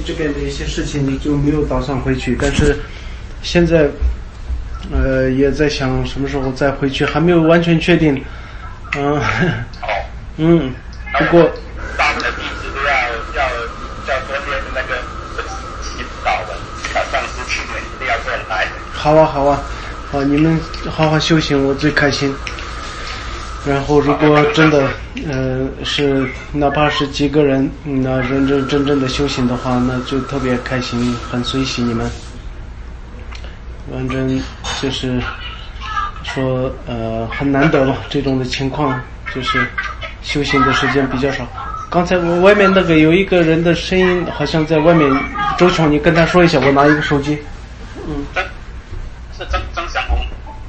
这边的一些事情，你就没有打算回去。但是现在也在想什么时候再回去，还没有完全确定。不过大部分地址都要昨天那个祈祷的，上司去年一定要过来。 好啊，你们好好修行，我最开心。然后如果真的是哪怕是几个人那认认真真的修行的话，那就特别开心，很随喜你们。反正就是说很难得吧，这种的情况就是修行的时间比较少。刚才我外面那个有一个人的声音好像在外面，周琼你跟他说一下，我拿一个手机。 是曾祥红。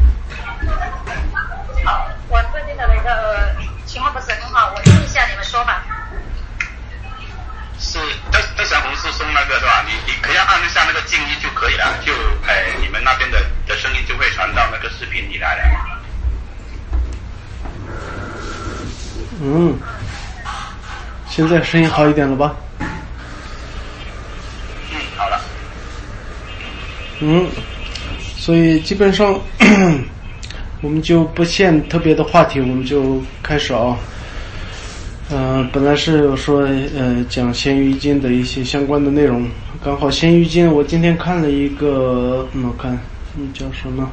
好，我最近的那个情况不是很好，我听一下你们说吧。 是曾祥红是送那个是吧？你可以按一下那个静音就可以了，就你们那边的声音就会传到那个视频里来了。 现在声音好一点了吧？ 好了。 所以基本上我们就不限特别的话题，我们就开始啊。本来是说讲咸鱼经的一些相关的内容，刚好咸鱼经我今天看了一个，我看叫什么，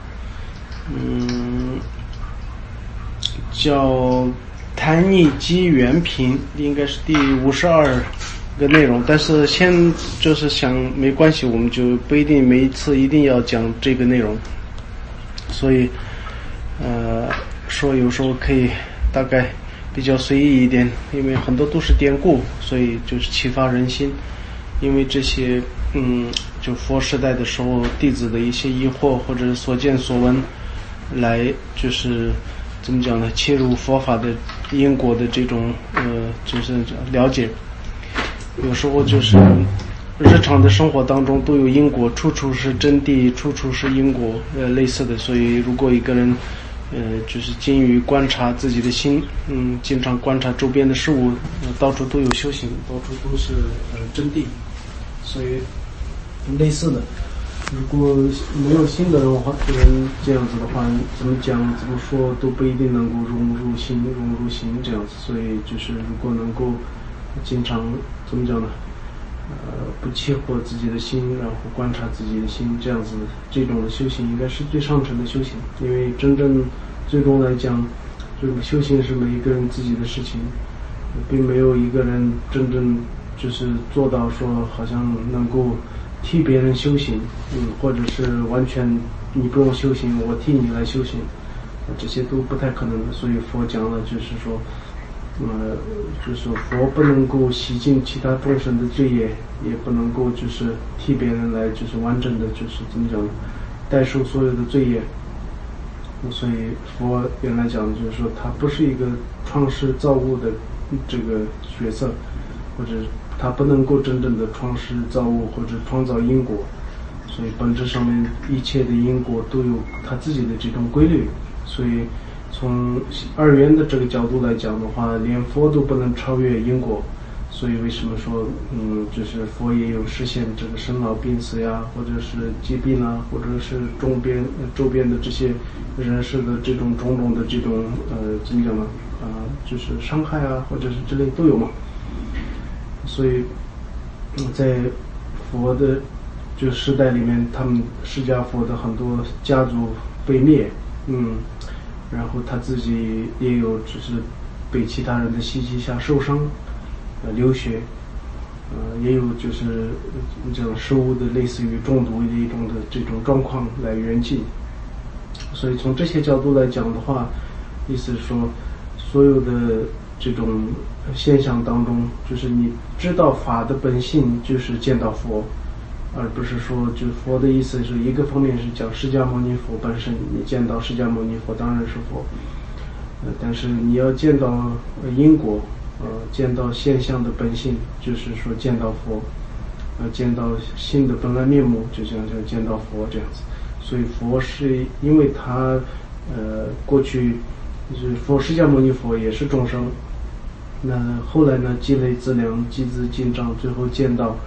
叫谭尼基原品，应该是第52个内容，但是先就是想没关系，我们就不一定每一次一定要讲这个内容，所以说有时候可以大概比较随意一点，因为很多都是典故，所以就是启发人心。因为这些就佛时代的时候弟子的一些疑惑或者所见所闻，来就是怎么讲呢，切入佛法的因果的这种就是了解。有时候就是日常的生活当中都有因果，处处是真谛，处处是因果，类似的。所以如果一个人就是精于观察自己的心，经常观察周边的事物，到处都有修行，到处都是真谛。所以类似的，如果没有心的人这样子的话，怎么讲怎么说都不一定能够融入心这样子。所以就是如果能够经常怎么讲呢，不欺惑自己的心，然后观察自己的心，这样子这种的修行应该是最上乘的修行。因为真正最终来讲，这个修行是每一个人自己的事情，并没有一个人真正就是做到说好像能够替别人修行，或者是完全你不用修行，我替你来修行，这些都不太可能的。所以佛讲了，就是说就是佛不能够洗净其他众生的罪业，也不能够就是替别人来就是完整的就是怎么讲代受所有的罪业。所以佛原来讲就是说他不是一个创世造物的这个角色，或者他不能够真正的创世造物或者创造因果。所以本质上面一切的因果都有他自己的这种规律。所以从二元的这个角度来讲的话，连佛都不能超越因果。所以为什么说就是佛也有实现这个生老病死呀，或者是疾病啊，或者是周边的这些人事的这种种种的这种怎么讲呢就是伤害啊，或者是之类都有嘛。所以在佛的就时代里面，他们释迦佛的很多家族被灭，然后他自己也有就是被其他人的袭击下受伤，流血，也有就是这种食物的类似于中毒的一种的这种状况来圆寂。所以从这些角度来讲的话，意思是说所有的这种现象当中，就是你知道法的本性就是见到佛，而不是说就佛的意思是一个方面是讲释迦牟尼佛本身，你见到释迦牟尼佛当然是佛，但是你要见到因果，见到现象的本性，就是说见到佛，见到心的本来面目，就像见到佛这样子。所以佛是因为他过去就是佛释迦牟尼佛也是众生，那后来呢积累资粮积资进账，最后见到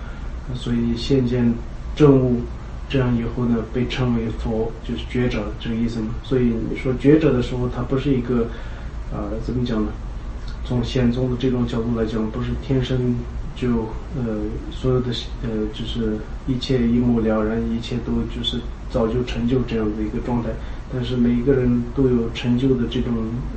所以现见证悟，这样以后呢被称为佛，就是觉者这个意思嘛。所以你说觉者的时候，它不是一个怎么讲呢？从显宗的这种角度来讲，不是天生就所有的就是一切一目了然，一切都就是早就成就这样的一个状态。但是每一个人都有成就的这种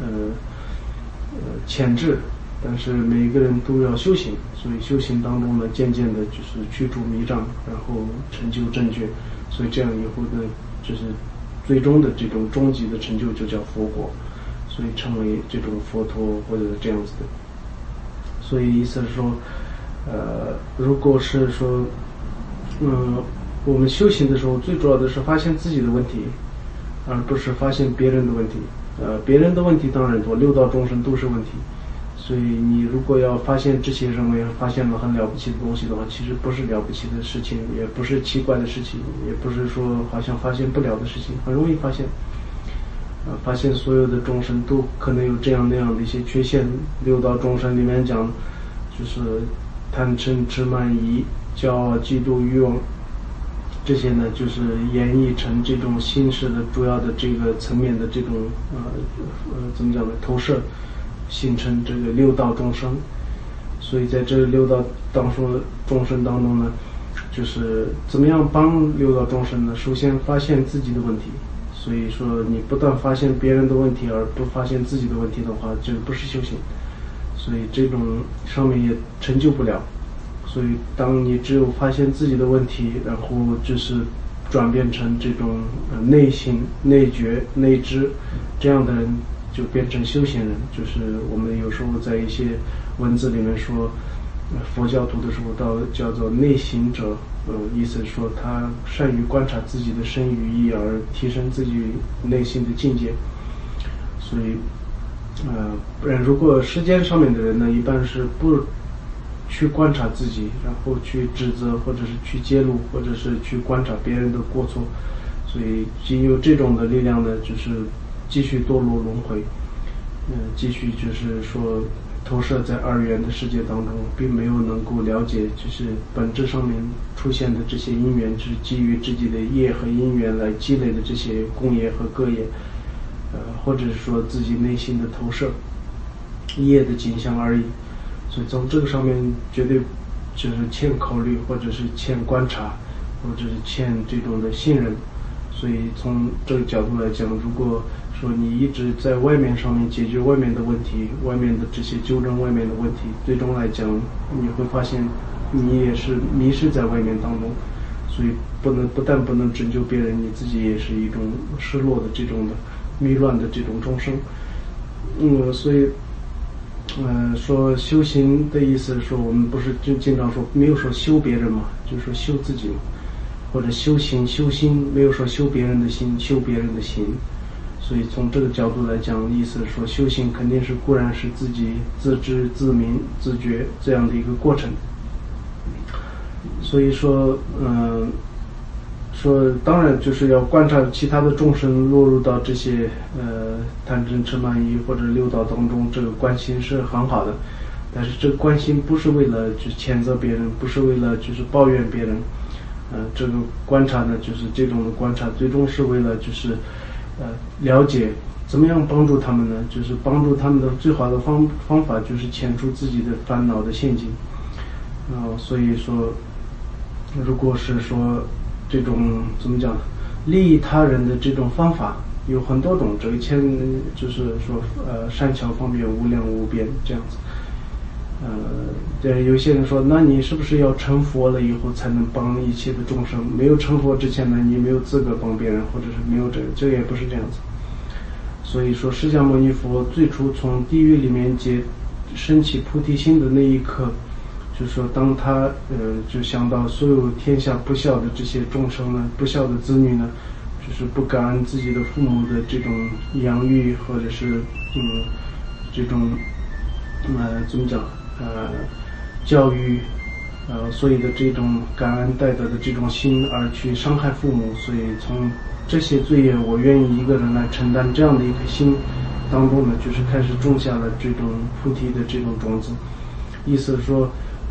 潜质，但是每一个人都要修行，所以修行当中呢，渐渐的就是驱除迷障，然后成就正觉，所以这样以后呢，就是最终的这种终极的成就就叫佛果。所以成为这种佛陀或者这样子的。所以意思是说如果是说我们修行的时候，最主要的是发现自己的问题，而不是发现别人的问题。别人的问题当然多，六道众生都是问题。所以你如果要发现这些认为发现了很了不起的东西的话，其实不是了不起的事情，也不是奇怪的事情，也不是说好像发现不了的事情，很容易发现。发现所有的众生都可能有这样那样的一些缺陷。六道众生里面讲，就是贪嗔痴慢疑、骄傲嫉妒欲望，这些呢就是演绎成这种心识的主要的这个层面的这种怎么讲呢？投射，形成这个六道众生。所以在这六道众生当中呢，就是怎么样帮六道众生呢？首先发现自己的问题。所以说你不断发现别人的问题而不发现自己的问题的话，这不是修行。所以这种上面也成就不了。所以当你只有发现自己的问题，然后就是转变成这种内心内觉内知，这样的人就变成修行人。就是我们有时候在一些文字里面说佛教徒的时候叫做内行者，意思是说他善于观察自己的身语意而提升自己内心的境界。所以不然如果世间上面的人呢，一般是不去观察自己，然后去指责或者是去揭露，或者是去观察别人的过错。所以仅有这种的力量呢，就是继续堕落轮回，继续就是说投射在二元的世界当中，并没有能够了解就是本质上面出现的这些因缘，是基于自己的业和因缘来积累的这些功业和各业，或者是说自己内心的投射业的景象而已。所以从这个上面绝对就是欠考虑，或者是欠观察，或者是欠这种的信任。所以从这个角度来讲，如果说你一直在外面上面解决外面的问题，外面的这些纠正外面的问题，最终来讲你会发现你也是迷失在外面当中。所以不但不能拯救别人，你自己也是一种失落的这种的迷乱的这种众生。所以说修行的意思是说，我们不是就经常说没有说修别人嘛，就是说修自己嘛，或者修行修心，没有说修别人的心，修别人的行。所以从这个角度来讲，意思是说修行肯定是固然是自己自知自明自觉这样的一个过程。所以说当然就是要观察其他的众生落入到这些贪嗔痴慢疑或者六道当中，这个关心是很好的。但是这个关心不是为了就是谴责别人，不是为了就是抱怨别人。这个观察呢，就是这种的观察最终是为了就是了解怎么样帮助他们呢？就是帮助他们的最好的方法就是遣除自己的烦恼的陷阱。所以说如果是说这种怎么讲利益他人的这种方法有很多种，这个就是说善巧方便无量无边这样子。有些人说，那你是不是要成佛了以后才能帮一切的众生？没有成佛之前呢，你没有资格帮别人，或者是没有这个也不是这样子。所以说释迦牟尼佛最初从地狱里面升起菩提心的那一刻，就是说当他就想到所有天下不孝的这些众生呢，不孝的子女呢，就是不感恩自己的父母的这种养育，或者是这种怎么讲教育所以的这种感恩戴德的这种心而去伤害父母。所以从这些罪业我愿意一个人来承担这样的一颗心当中呢，就是开始种下了这种菩提的这种种子。意思是说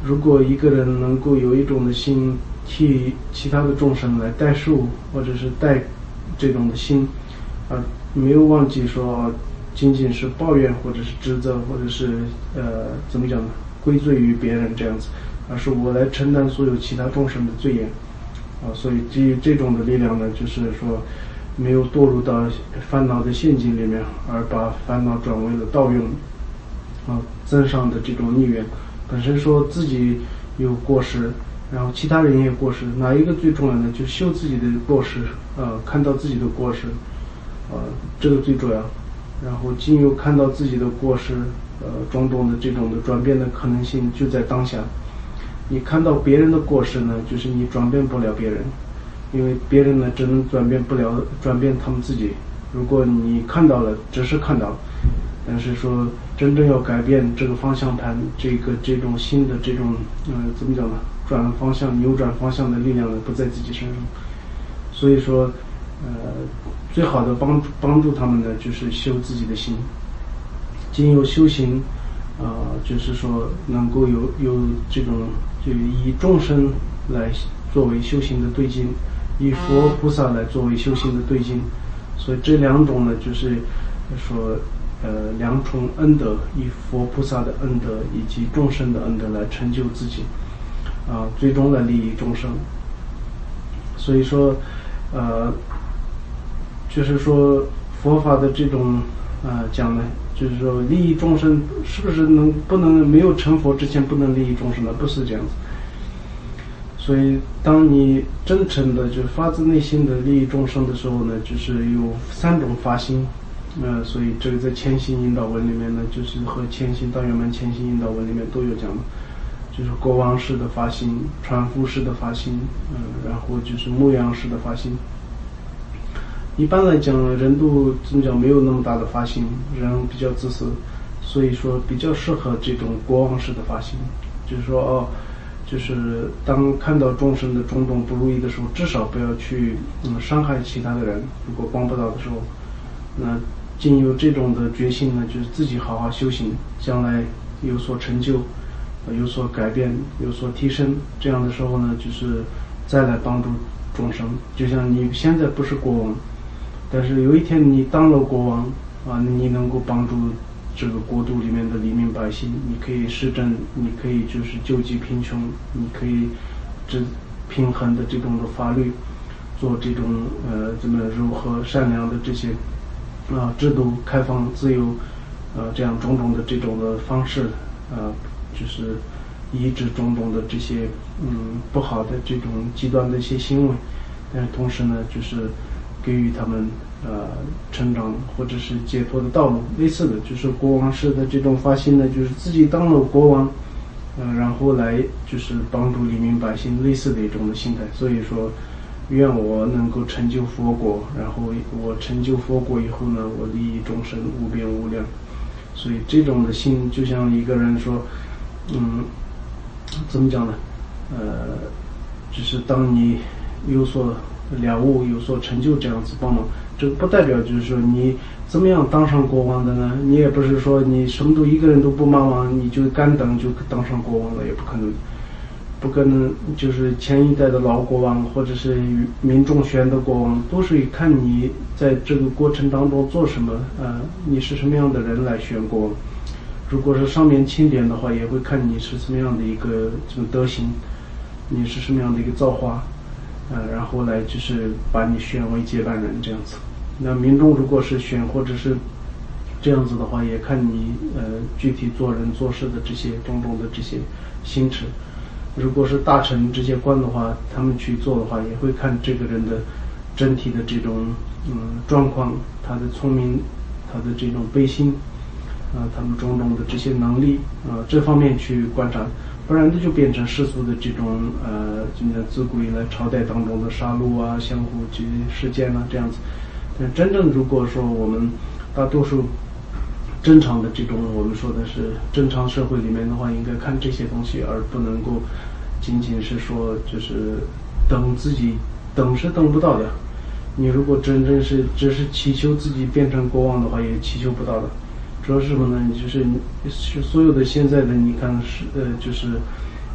如果一个人能够有一种的心替其他的众生来代述，或者是带这种的心，没有忘记说仅仅是抱怨或者是指责，或者是怎么讲呢，归罪于别人这样子，而是我来承担所有其他众生的罪业所以基于这种的力量呢，就是说没有堕入到烦恼的陷阱里面，而把烦恼转为了道用增上的这种逆缘。本身说自己有过失，然后其他人也有过失，哪一个最重要呢？就修自己的过失看到自己的过失这个最重要。然后经由看到自己的过失种种的这种的转变的可能性就在当下。你看到别人的过失呢，就是你转变不了别人，因为别人呢只能转变他们自己。如果你看到了，只是看到，但是说真正要改变这个方向盘，这种新的这种怎么讲呢？转方向、扭转方向的力量呢，不在自己身上。所以说，最好的帮助他们呢，就是修自己的心，经由修行，就是说能够有这种，就以众生来作为修行的对境，以佛菩萨来作为修行的对境。所以这两种呢，就是说两重恩德，以佛菩萨的恩德以及众生的恩德来成就自己最终来利益众生。所以说就是说佛法的这种讲呢，就是说利益众生是不是不能没有成佛之前不能利益众生的？不是这样子。所以当你真诚的就发自内心的利益众生的时候呢，就是有3种发心所以这个在谦行引导文里面呢，就是和谦行大圆满谦行引导文里面都有讲的，就是国王式的发心、传福式的发心然后就是牧羊式的发心。一般来讲人都怎么讲，没有那么大的发心，人比较自私，所以说比较适合这种国王式的发心，就是说就是当看到众生的种种不如意的时候，至少不要去伤害其他的人，如果帮不到的时候，那经由这种的决心呢，就是自己好好修行，将来有所成就，有所改变，有所提升，这样的时候呢，就是再来帮助众生。就像你现在不是国王，但是有一天你当了国王你能够帮助这个国度里面的黎民百姓，你可以施政，你可以就是救济贫穷，你可以平衡的这种的法律，做这种怎么如何善良的这些制度，开放自由这样种种的这种的方式就是抑制种种的这些不好的这种极端的一些行为，但是同时呢，就是给予他们成长或者是解脱的道路。类似的就是国王式的这种发心呢，就是自己当了国王然后来就是帮助黎民百姓，类似的一种的心态。所以说愿我能够成就佛国，然后我成就佛国以后呢，我利益众生无边无量。所以这种的心就像一个人说怎么讲呢就是当你有所了悟，有所成就这样子帮忙，这个不代表就是说你怎么样当上国王的呢？你也不是说你什么都一个人都不帮忙，你就干等就当上国王了，也不可能。不可能，就是前一代的老国王或者是民众选的国王，都是看你在这个过程当中做什么你是什么样的人来选国王。如果是上面钦点的话，也会看你是什么样的一个这种德行，你是什么样的一个造化然后来就是把你选为接班人这样子。那民众如果是选或者是这样子的话，也看你具体做人做事的这些种种的这些心持。如果是大臣这些官的话，他们去做的话，也会看这个人的整体的这种状况，他的聪明，他的这种悲心他们种种的这些能力这方面去观察，不然这就变成世俗的这种自古以来朝代当中的杀戮相互这些事件这样子。但真正如果说我们大多数正常的这种我们说的是正常社会里面的话，应该看这些东西，而不能够仅仅是说就是自己等是等不到的。你如果真正是只是祈求自己变成国王的话，也祈求不到的。主要是什么呢？就是所有的现在的你看就是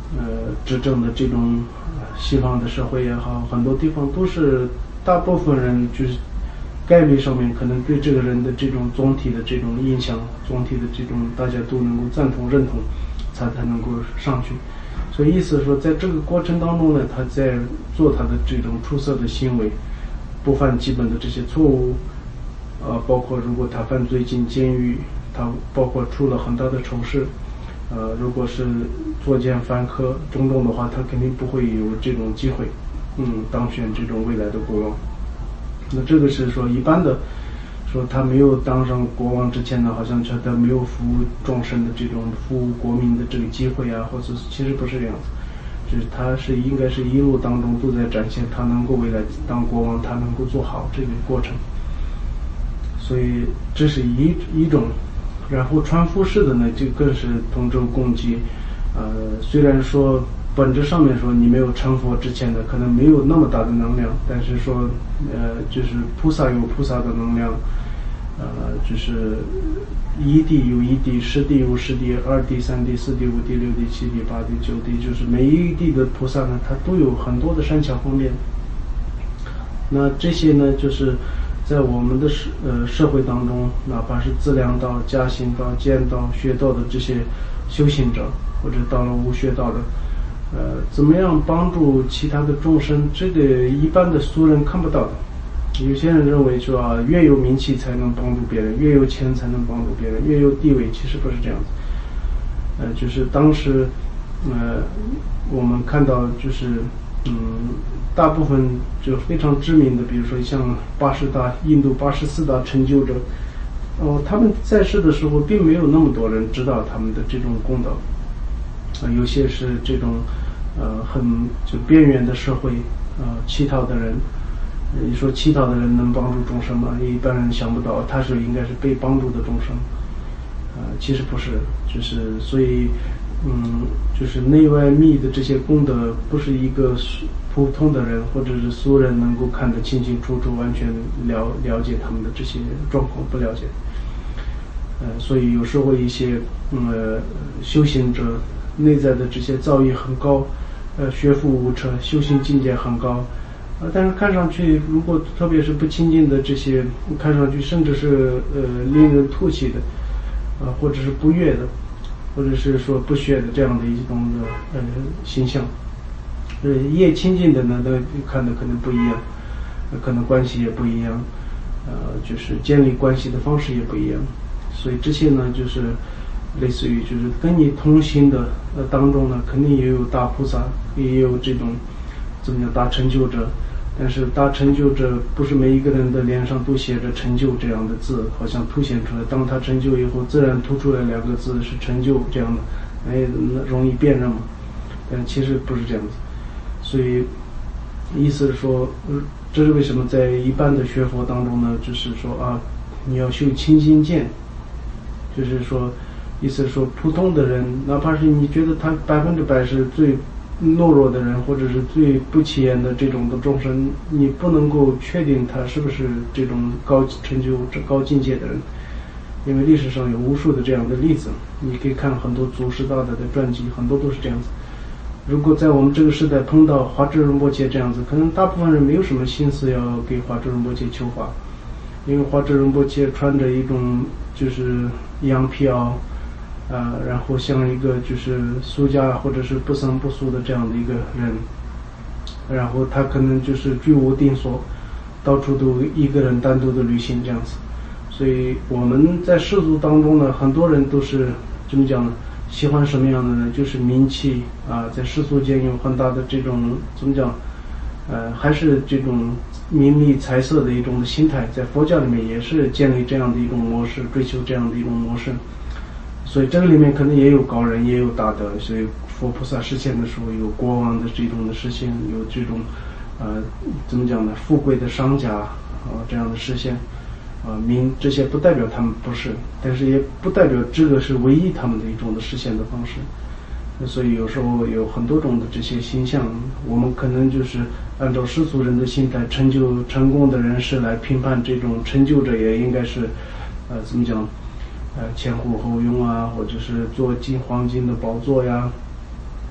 执政的这种西方的社会也好，很多地方都是大部分人就是概率上面可能对这个人的这种总体的这种印象，总体的这种大家都能够赞同认同，才能够上去。所以意思是说，在这个过程当中呢，他在做他的这种出色的行为，不犯基本的这些错误，包括如果他犯罪进监狱，他包括出了很大的丑事，如果是作奸犯科种种的话，他肯定不会有这种机会，当选这种未来的国王。那这个是说一般的，说他没有当上国王之前呢，好像他没有服务众生的这种服务国民的这个机会啊，或者其实不是这样子，就是他是应该是一路当中都在展现他能够未来当国王，他能够做好这个过程。所以这是一种，然后传福式的呢，就更是同舟共济。虽然说本质上面说你没有成佛之前的可能没有那么大的能量，但是说就是菩萨有菩萨的能量，就是一地有一地，十地有十地，二地三地四地五地六地七地八地九地，就是每一地的菩萨呢，它都有很多的善巧方面。那这些呢，就是在我们的社会当中，哪怕是资粮道、加行道、见道、学道的这些修行者，或者到了无学道的，怎么样帮助其他的众生，这个一般的俗人看不到的。有些人认为说越有名气才能帮助别人，越有钱才能帮助别人，越有地位，其实不是这样子。就是当时我们看到就是大部分就非常知名的，比如说像印度84大成就者，他们在世的时候并没有那么多人知道他们的这种功德。有些是这种很就边缘的社会，乞讨的人。你说乞讨的人能帮助众生吗？一般人想不到，他是应该是被帮助的众生。其实不是，就是所以就是内外密的这些功德，不是一个普通的人或者是俗人能够看得清清楚楚，完全了解他们的这些状况，不了解。所以有时候一些修行者内在的这些造诣很高，学富五车，修行境界很高，但是看上去如果特别是不亲近的这些，看上去甚至是令人唾弃的，或者是不悦的，或者是说不学的这样的一种的形象。越亲近的呢，都看的可能不一样，可能关系也不一样，就是建立关系的方式也不一样。所以这些呢，就是类似于就是跟你同行的当中呢，肯定也有大菩萨，也有这种怎么讲大成就者。但是大成就者不是每一个人的脸上都写着成就这样的字，好像凸显出来。当他成就以后，自然突出来两个字是成就这样的，容易辨认嘛。但其实不是这样子。所以意思是说，这是为什么在一般的学佛当中呢，就是说你要修清净见，就是说意思是说普通的人，哪怕是你觉得他100%是最懦弱的人，或者是最不起眼的这种的众生，你不能够确定他是不是这种高成就高境界的人，因为历史上有无数的这样的例子，你可以看很多祖师大德的传记，很多都是这样子。如果在我们这个时代碰到华智仁波切这样子，可能大部分人没有什么心思要给华智仁波切求法，因为华智仁波切穿着一种就是羊皮袄，然后像一个就是俗家或者是不僧不俗的这样的一个人，然后他可能就是居无定所，到处都一个人单独的旅行这样子。所以我们在世俗当中呢，很多人都是怎么讲呢？喜欢什么样的呢？就是名气在世俗间有很大的这种怎么讲？还是这种名利财色的一种心态，在佛教里面也是建立这样的一种模式，追求这样的一种模式。所以这个里面可能也有高人，也有大德。所以佛菩萨实现的时候，有国王的这种的实现，有这种怎么讲呢？富贵的商家这样的实现。这些不代表他们不是，但是也不代表这个是唯一他们的一种的实现的方式。所以有时候有很多种的这些形象，我们可能就是按照世俗人的心态，成功的人士来评判这种成就者，也应该是怎么讲前呼后拥或者是坐进黄金的宝座呀，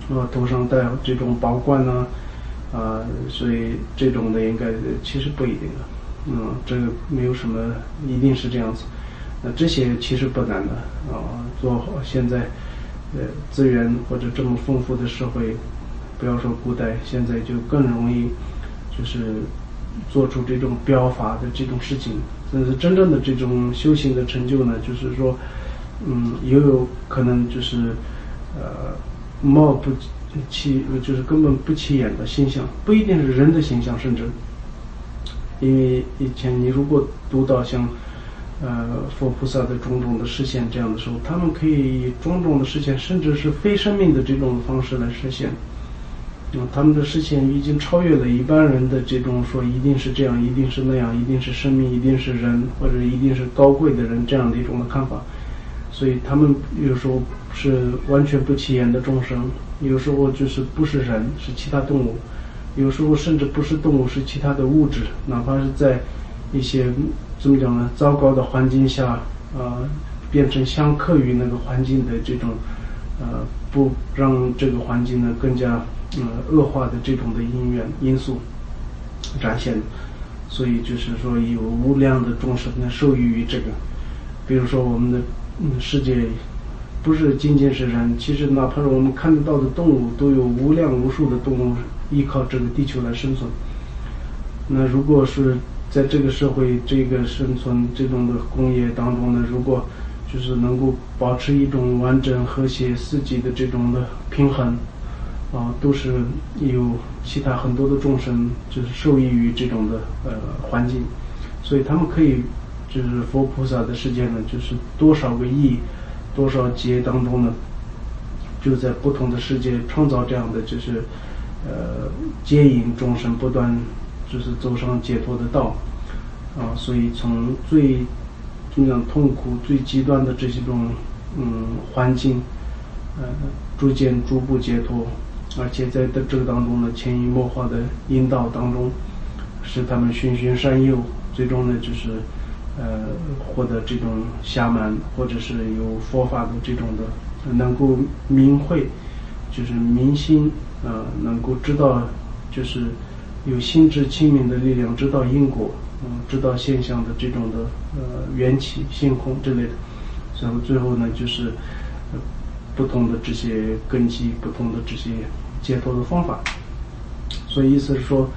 头上戴这种宝冠呢，所以这种的应该其实不一定的，这个没有什么一定是这样子。这些其实不难的做好现在资源或者这么丰富的社会，不要说古代，现在就更容易就是做出这种表法的这种事情。但是真正的这种修行的成就呢，就是说也有可能就是貌不起，就是根本不起眼的形象，不一定是人的形象，甚至因为以前你如果读到像佛菩萨的种种的实现这样的时候，他们可以以种种的实现，甚至是非生命的这种方式来实现。他们的实现已经超越了一般人的这种说一定是这样，一定是那样，一定是生命，一定是人，或者一定是高贵的人这样的一种的看法。所以他们有时候是完全不起眼的众生，有时候就是不是人，是其他动物，有时候甚至不是动物，是其他的物质，哪怕是在一些怎么讲呢，糟糕的环境下变成相克于那个环境的这种不让这个环境呢更加恶化的这种的因素展现。所以就是说有无量的众生呢受益于这个。比如说我们的世界不是仅仅是人，其实哪怕是我们看得到的动物，都有无量无数的动物依靠这个地球来生存。那如果是在这个社会这个生存这种的工业当中呢，如果就是能够保持一种完整和谐四季的这种的平衡都是有其他很多的众生就是受益于这种的环境。所以他们可以就是佛菩萨的世界呢，就是多少个亿多少劫当中呢，就在不同的世界创造这样的就是接引众生不断就是走上解脱的道所以从最怎么样痛苦最极端的这些种环境逐步解脱，而且在这个当中呢潜移默化的引导当中，使他们循循善诱，最终呢就是获得这种暇满，或者是有佛法的这种的能够明慧，就是明心能够知道就是有心智清明的力量，知道因果知道现象的这种的缘起性空之类的。然后最后呢就是不同的这些根基，不同的这些解脱的方法。所以意思是说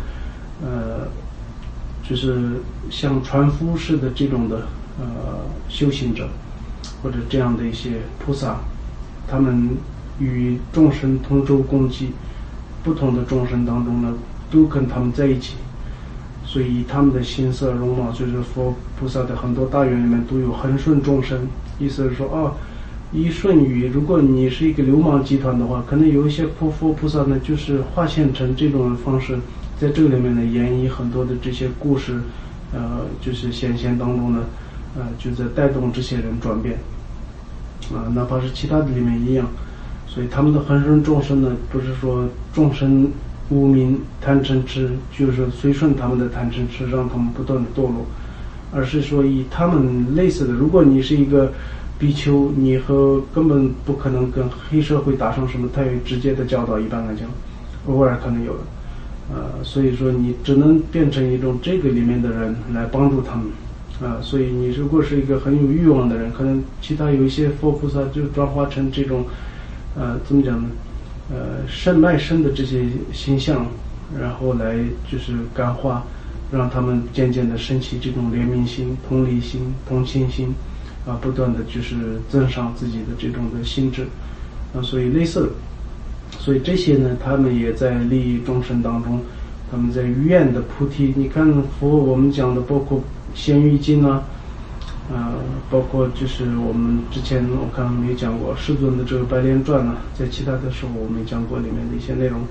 就是像传福式的这种的修行者，或者这样的一些菩萨，他们与众生同舟共济，不同的众生当中呢都跟他们在一起。所以他们的形色容貌，就是佛菩萨的很多大愿里面都有恒顺众生，意思是说一顺于，如果你是一个流氓集团的话，可能有一些佛菩萨呢就是化现成这种方式，在这个里面呢演绎很多的这些故事就是显现当中呢就在带动这些人转变哪怕是其他的里面一样。所以他们的恒顺众生呢，不是说众生无明贪嗔痴就是随顺他们的贪嗔痴让他们不断的堕落，而是说以他们类似的，如果你是一个比丘，你根本不可能跟黑社会打上什么太直接的交道，一般来讲偶尔可能有的所以说你只能变成一种这个里面的人来帮助他们所以你如果是一个很有欲望的人，可能其他有一些佛菩萨就转化成这种怎么讲呢卖身的这些形象，然后来就是感化，让他们渐渐的升起这种怜悯心、同理心、同情心不断的就是增上自己的这种的心智所以类似的。所以这些呢他们也在利益众生当中，他们在愿的菩提。你看佛我们讲的包括仙喻经包括就是我们之前我看没讲过世尊的这个白莲传在其他的时候我没讲过里面的一些内容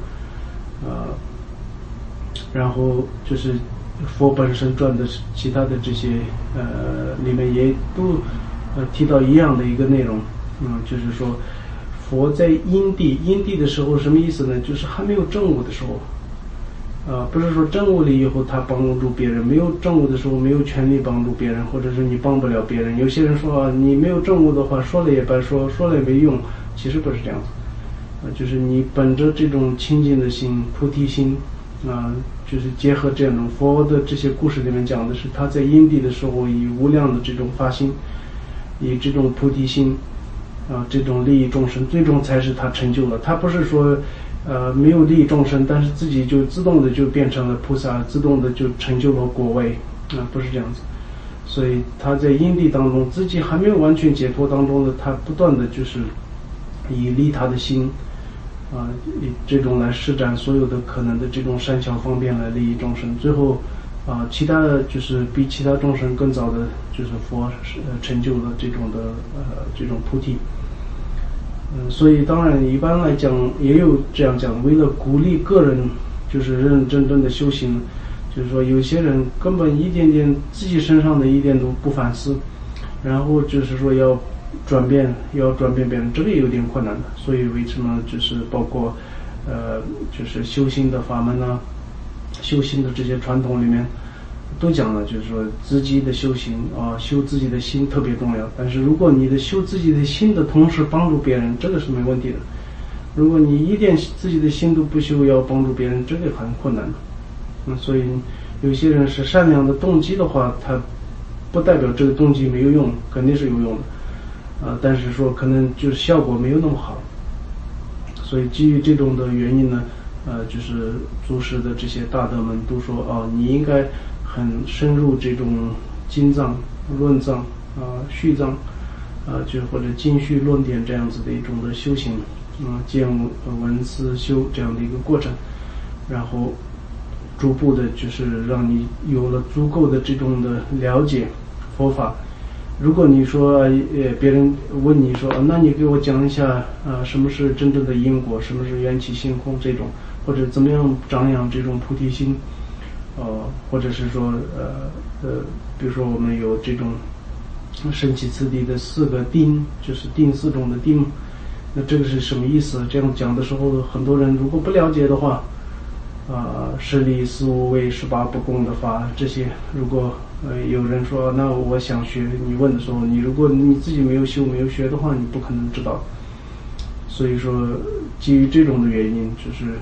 然后就是佛本身传的其他的这些里面也都提到一样的一个内容就是说佛在因地的时候什么意思呢？就是还没有证悟的时候不是说证悟了以后他帮助别人，没有证悟的时候没有权利帮助别人，或者是你帮不了别人。有些人说你没有证悟的话说了也白说，说了也没用，其实不是这样子。 就是你本着这种清净的心、菩提心就是结合这种佛的这些故事里面讲的是他在因地的时候以无量的这种发心，以这种菩提心这种利益众生，最终才是他成就了。他不是说没有利益众生，但是自己就自动的就变成了菩萨，自动的就成就了果位不是这样子。所以他在因地当中自己还没有完全解脱当中的，他不断的就是以利他的心以这种来施展所有的可能的这种善巧方便来利益众生，最后其他的就是比其他众生更早的就是佛成就了这种的这种菩提。所以当然一般来讲也有这样讲，为了鼓励个人就是认认真真的修行，就是说有些人根本一点点自己身上的一点都不反思，然后就是说要转变别人，这个也有点困难的。所以为什么就是包括就是修心的法门修心的这些传统里面都讲了，就是说自己的修行修自己的心特别重要。但是如果你的修自己的心的同时帮助别人，这个是没问题的。如果你一点自己的心都不修，要帮助别人，这个很困难的。所以有些人是善良的动机的话，他不代表这个动机没有用，肯定是有用的但是说可能就是效果没有那么好。所以基于这种的原因呢就是祖师的这些大德们都说你应该很深入这种经藏、论藏序藏就或者经序论点这样子的一种的修行见闻思修这样的一个过程，然后逐步的就是让你有了足够的这种的了解佛法。如果你说别人问你说那你给我讲一下什么是真正的因果，什么是缘起性空这种，或者怎么样长养这种菩提心或者是说比如说我们有这种升起次第的4个定，就是定4种的定，那这个是什么意思？这样讲的时候很多人如果不了解的话十力4无畏18不共的法，这些如果有人说那我想学，你问的时候，你如果你自己没有修没有学的话，你不可能知道。所以说基于这种的原因，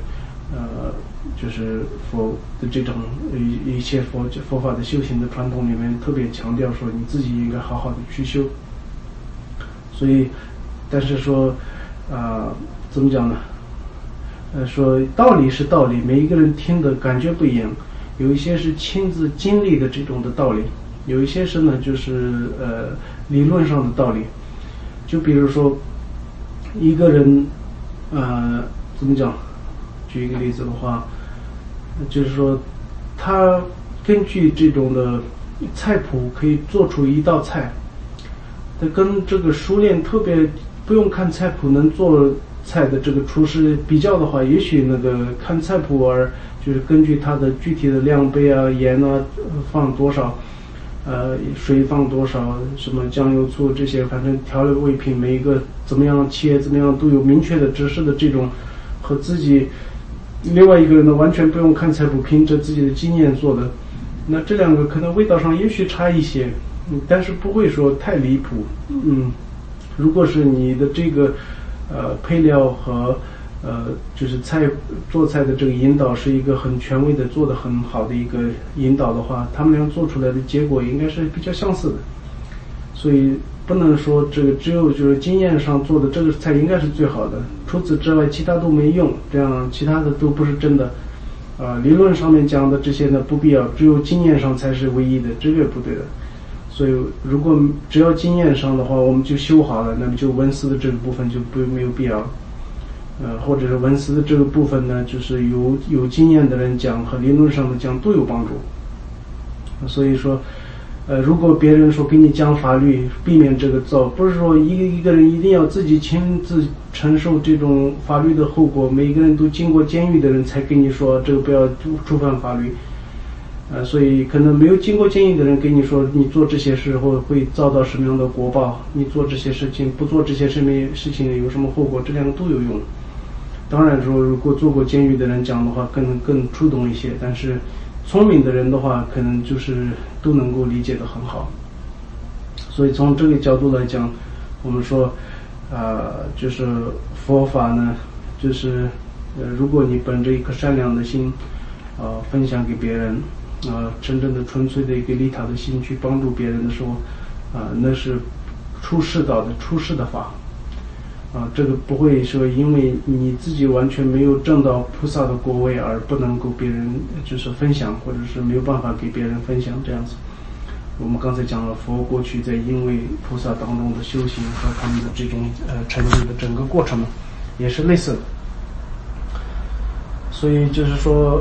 就是佛的这种一切佛法的修行的传统里面特别强调说你自己应该好好的去修。所以但是说怎么讲呢，说道理是道理，每一个人听的感觉不一样，有一些是亲自经历的这种的道理，有一些是呢就是理论上的道理。就比如说一个人怎么讲，举一个例子的话，就是说他根据这种的菜谱可以做出一道菜，他跟这个熟练特别不用看菜谱能做菜的这个厨师比较的话，也许那个看菜谱就是根据它的具体的量杯盐放多少水放多少，什么酱油醋这些，反正调味品每一个怎么样切怎么样都有明确的知识的，这种和自己另外一个人呢完全不用看菜谱凭着自己的经验做的，那这两个可能味道上也许差一些但是不会说太离谱。如果是你的这个配料和就是做菜的这个引导是一个很权威的做得很好的一个引导的话，他们俩做出来的结果应该是比较相似的。所以不能说这个只有就是经验上做的这个菜应该是最好的，除此之外其他都没用，这样其他的都不是真的理论上面讲的这些呢不必要，只有经验上才是唯一的，这个不对的。所以如果只要经验上的话我们就修好了，那么就文思的这个部分就没有必要或者是文思的这个部分呢就是有经验的人讲和理论上的讲都有帮助。所以说如果别人说给你讲法律避免这个不是说一个人一定要自己亲自承受这种法律的后果，每个人都经过监狱的人才跟你说这个不要触犯法律所以可能没有经过监狱的人跟你说你做这些事后会遭到什么样的果报，你做这些事情不做这些事情有什么后果，这两个都有用。当然说如果做过监狱的人讲的话更触动一些，但是聪明的人的话可能就是都能够理解得很好。所以从这个角度来讲，我们说就是佛法呢就是如果你本着一颗善良的心分享给别人真正的纯粹的一个利他的心去帮助别人的时候那是出世道的出世的法这个不会说因为你自己完全没有证到菩萨的果位而不能够别人就是分享，或者是没有办法给别人分享这样子。我们刚才讲了佛过去在因为菩萨当中的修行和他们的这种成就的整个过程也是类似的。所以就是说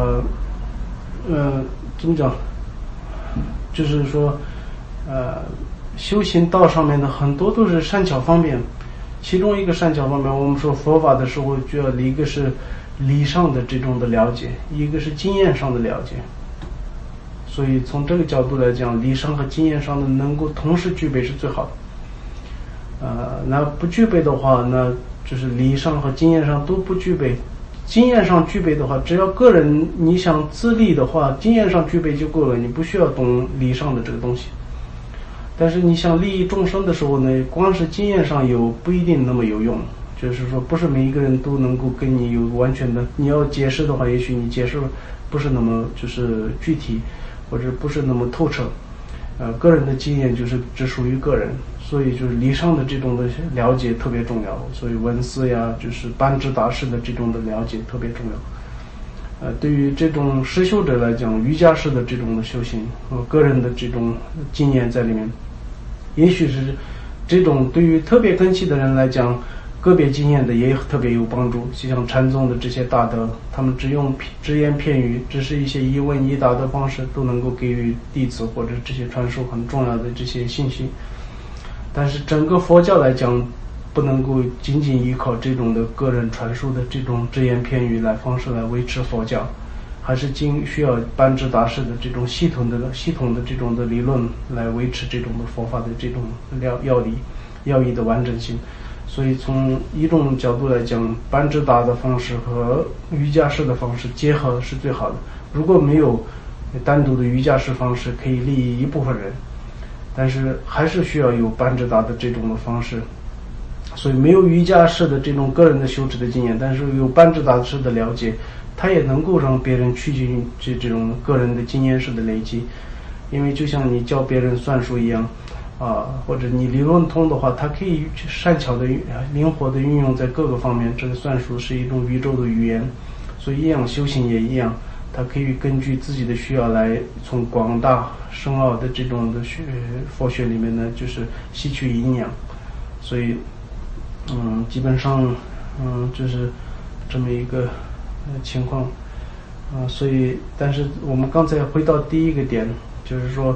怎么讲，就是说修行道上面的很多都是善巧方便，其中一个善巧方面我们说佛法的时候就要一个是理上的这种的了解，一个是经验上的了解。所以从这个角度来讲，理上和经验上的能够同时具备是最好的。那不具备的话，那就是理上和经验上都不具备。经验上具备的话，只要个人你想自立的话，经验上具备就够了，你不需要懂理上的这个东西。但是你想利益众生的时候呢，光是经验上有不一定那么有用，就是说不是每一个人都能够跟你有完全的，你要解释的话，也许你解释不是那么就是具体，或者不是那么透彻。个人的经验就是只属于个人，所以就是理上的这种的了解特别重要。所以文思呀，就是班智达士的这种的了解特别重要。对于这种实修者来讲，瑜伽式的这种的修行个人的这种经验在里面，也许是这种对于特别根器的人来讲，个别经验的也特别有帮助。就像禅宗的这些大德，他们只用只言片语，只是一些一问一答的方式，都能够给予弟子或者这些传授很重要的这些信息。但是整个佛教来讲，不能够仅仅依靠这种的个人传授的这种只言片语来方式来维持佛教，还是需要班智达士的这种系统的这种的理论来维持这种的佛法的这种要义的完整性。所以从一种角度来讲，班智达的方式和瑜伽式的方式结合是最好的。如果没有单独的瑜伽式方式可以利益一部分人，但是还是需要有班智达的这种的方式。所以没有瑜伽式的这种个人的修持的经验，但是有班智达式的了解，它也能够让别人趋近这种个人的经验式的累积。因为就像你教别人算术一样或者你理论通的话，它可以善巧的灵活的运用在各个方面。这个算术是一种宇宙的语言，所以一样修行也一样，它可以根据自己的需要来从广大深奥的这种的佛学里面呢，就是吸取营养。所以基本上就是这么一个情况所以但是我们刚才回到第一个点，就是说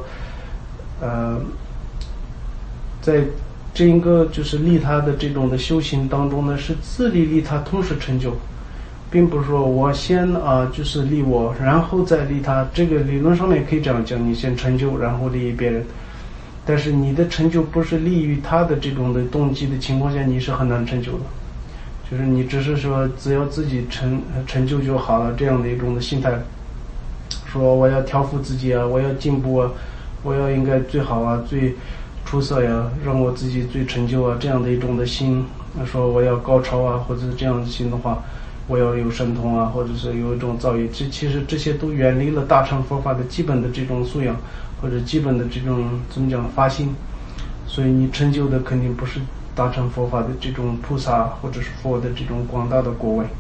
在这一个就是利他的这种的修行当中呢，是自利利他同时成就，并不是说我先就是利我然后再利他。这个理论上面可以这样讲，你先成就然后利益别人，但是你的成就不是利于他的这种的动机的情况下，你是很难成就的。就是你只是说只要自己成就就好了，这样的一种的心态，说我要调伏自己我要进步我要应该最好最出色让我自己最成就这样的一种的心，说我要高超或者是这样的心的话，我要有神通或者是有一种造诣，其实这些都远离了大乘佛法的基本的这种素养，或者基本的这种怎么讲发心。所以你成就的肯定不是大乘佛法的这种菩萨或者是佛的这种广大的果位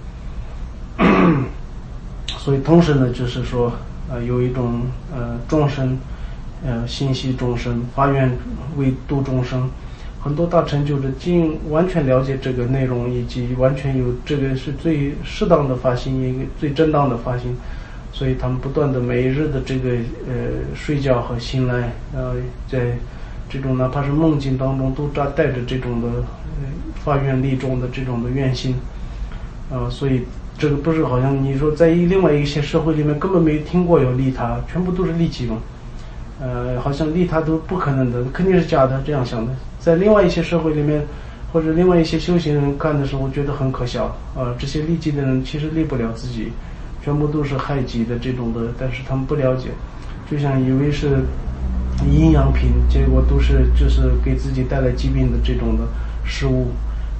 所以同时呢，就是说有一种众生心系众生，发愿为度众生。很多大成就者竟完全了解这个内容，以及完全有这个是最适当的发心，一个最正当的发心。所以他们不断的每一日的这个睡觉和醒来在这种哪怕是梦境当中都带着这种的发愿利众的这种的愿心所以这个不是好像你说在另外一些社会里面根本没听过有利他，全部都是利己嘛好像利他都不可能的，肯定是假的，这样想的。在另外一些社会里面或者另外一些修行人看的时候，我觉得很可笑这些利己的人其实利不了自己，全部都是害己的这种的，但是他们不了解，就像以为是营养品，结果都是就是给自己带来疾病的这种的食物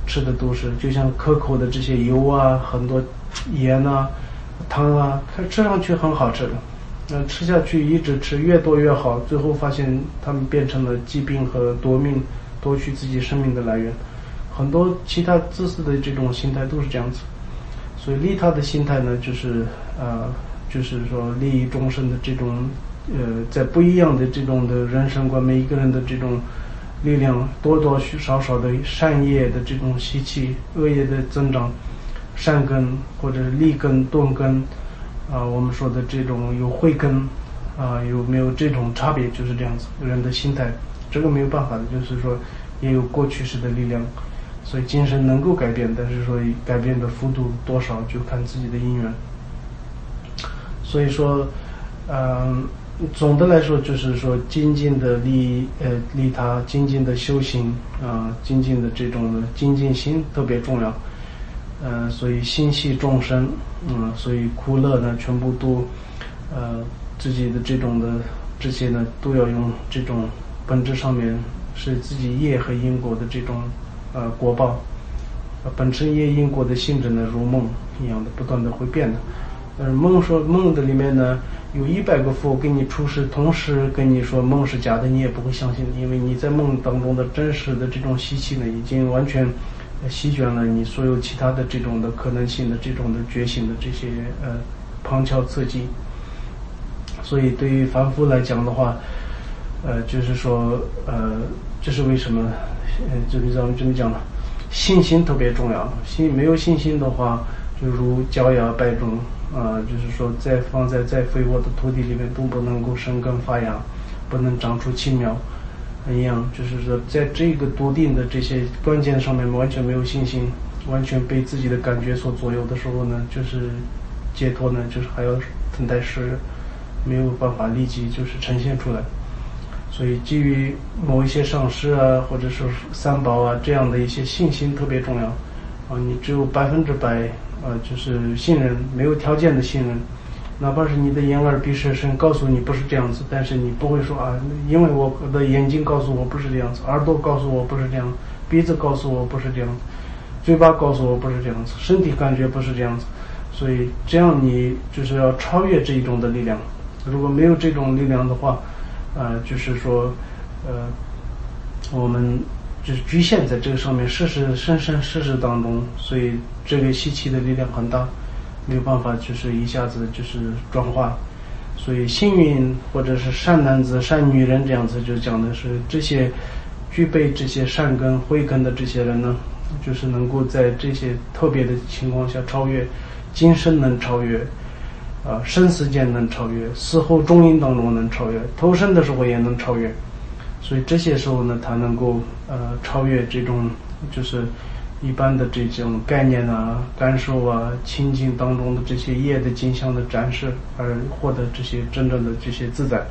吃的都是就像可口的这些油啊，很多盐啊、汤啊，吃上去很好吃的，吃下去一直吃，越多越好，最后发现他们变成了疾病和夺取自己生命的来源。很多其他自私的这种心态都是这样子，所以利他的心态呢，就是说利益众生的这种在不一样的这种的人生观，每一个人的这种力量多多少少的善业的这种习气，恶业的增长，善根或者利根钝根我们说的这种有慧根有没有这种差别，就是这样子人的心态，这个没有办法的，就是说也有过去式的力量，所以精神能够改变，但是说改变的幅度多少就看自己的因缘。所以说总的来说就是说精进的利他，精进的修行精进的这种的精进心特别重要。所以心系众生所以苦乐呢全部都自己的这种的这些呢都要用这种本质上面是自己业和因果的这种果报，本身业因果的性质呢如梦一样的不断的会变的。梦的里面呢有100个佛给你出世，同时跟你说梦是假的，你也不会相信，因为你在梦当中的真实的这种习气呢已经完全席卷了你所有其他的这种的可能性的这种的觉醒的这些旁敲侧击。所以对于凡夫来讲的话就是说这是为什么就是咱们这么讲了，信心特别重要，没有信心的话就如焦芽败种就是说放在再肥沃的土地里面都不能够生根发芽，不能长出青苗一样，就是说在这个笃定的这些关键上面完全没有信心，完全被自己的感觉所左右的时候呢，就是解脱呢就是还要等待时日，没有办法立即就是呈现出来。所以基于某一些上师或者是三宝这样的一些信心特别重要你只有100%就是信任，没有条件的信任，哪怕是你的眼耳鼻舌身告诉你不是这样子，但是你不会说因为我的眼睛告诉我不是这样子，耳朵告诉我不是这样，鼻子告诉我不是这样，嘴巴告诉我不是这样子，身体感觉不是这样子，所以这样你就是要超越这一种的力量。如果没有这种力量的话就是说我们就是局限在这个上面世事当中，所以这个习气的力量很大，没有办法就是一下子就是转化。所以幸运或者是善男子善女人这样子就讲的是这些具备这些善根慧根的这些人呢，就是能够在这些特别的情况下超越，今生能超越生死间能超越，死后中阴当中能超越，投生的时候也能超越。所以这些时候呢他能够超越这种就是一般的这种概念感受情境当中的这些业的景象的展示，而获得这些真正的这些自在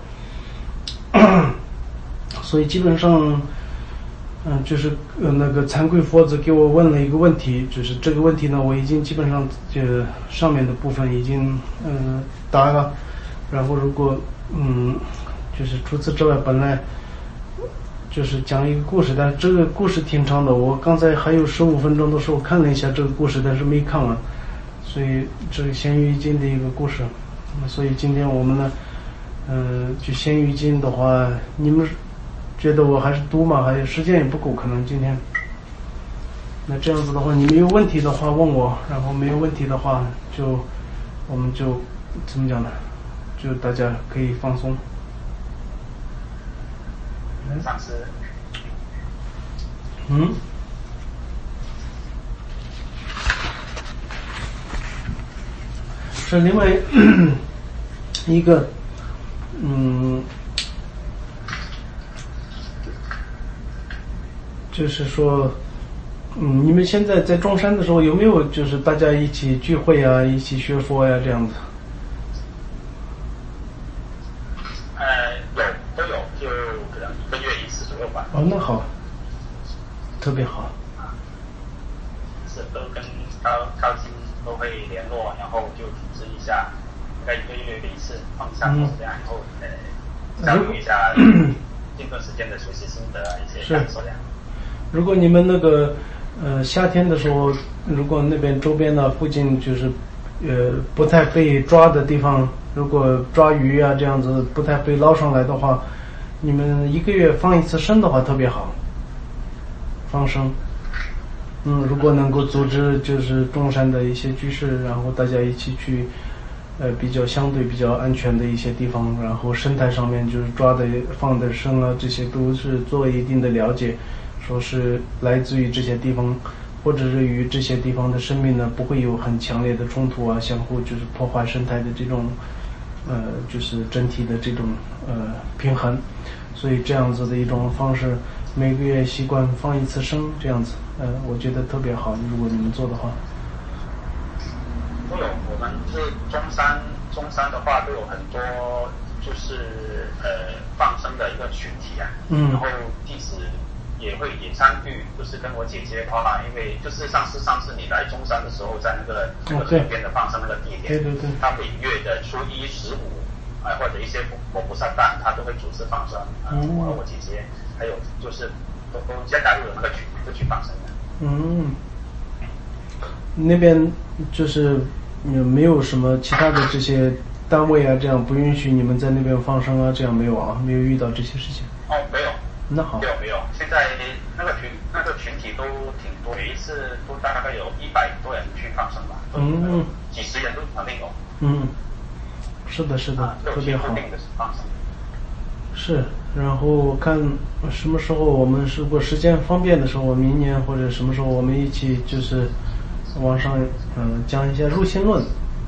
所以基本上就是那个惭愧佛子给我问了一个问题，就是这个问题呢我已经基本上上面的部分已经答了，然后如果就是除此之外本来就是讲一个故事，但是这个故事挺长的，我刚才还有15分钟的时候看了一下这个故事，但是没看完，所以这个咸鱼精的一个故事。所以今天我们呢就咸鱼精的话，你们觉得我还是读吗？还有时间也不够，可能今天那这样子的话，你们有问题的话问我，然后没有问题的话我们就怎么讲呢，就大家可以放松。 上师是另外一个就是说你们现在在中山的时候有没有就是大家一起聚会一起学佛这样子？ 都有，就可能1个月1次左右吧。 那好，特别好。 是都跟高金都会联络，然后就组织一下，大概1个月1次放上这样，然后交流一下这段时间的学习心得一些感受这样。 如果你们那个夏天的时候，如果那边周边的附近就是不太被抓的地方，如果抓鱼啊这样子不太被捞上来的话，你们1个月放一次生的话特别好，放生。如果能够组织就是中山的一些居士，然后大家一起去相对比较安全的一些地方，然后生态上面就是抓的放的生啊，这些都是做一定的了解，说是来自于这些地方，或者是与这些地方的生命呢不会有很强烈的冲突啊，相互就是破坏生态的这种就是整体的这种平衡，所以这样子的一种方式，每个月习惯放一次生这样子，我觉得特别好，如果你们做的话。 都有，我们是中山的话都有很多就是放生的一个群体啊，然后弟子也会也参与，就是跟我姐姐的话，因为就是上次你来中山的时候，在那个河边的放生那个地点， 对， 他每月的初1、15或者一些佛菩萨诞，他都会组织放生，我和我姐姐还有就是都加入了那个群，就去放生的。 那边就是没有什么其他的这些单位啊，这样不允许你们在那边放生啊，这样没有啊？没有遇到这些事情？ 没有。 那好。 没有。现在那个群体都挺多，每一次都大概有100多人去放生吧，几十人都肯定有。 是的，特别好。 固定的放生。 是，然后我看什么时候我们如果时间方便的时候，明年或者什么时候我们一起就是网上讲一下入心论，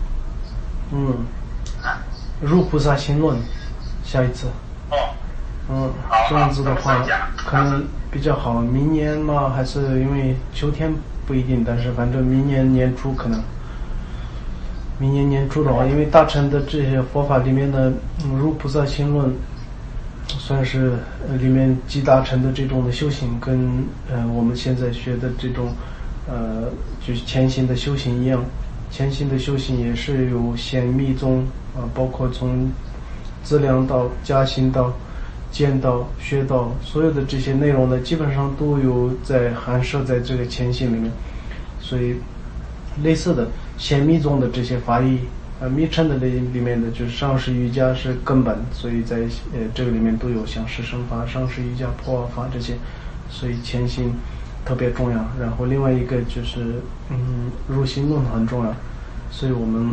入菩萨心论，下一次。这样子的话可能比较好。明年嘛，还是因为秋天不一定，但是反正明年年初可能。明年年初的话，因为大乘的这些佛法里面的入菩萨心论，算是里面集大乘的这种的修行，跟我们现在学的这种就是前行的修行一样。前行的修行也是有显密宗包括从资粮道、加行道、见道、学道，所有的这些内容呢，基本上都有在含摄在这个前行里面。所以类似的显密宗的这些法义密乘的里面的就是上师瑜伽是根本，所以在这个里面都有像十乘法、上师瑜伽、破瓦法这些，所以前行特别重要。然后另外一个就是入心论很重要，所以我们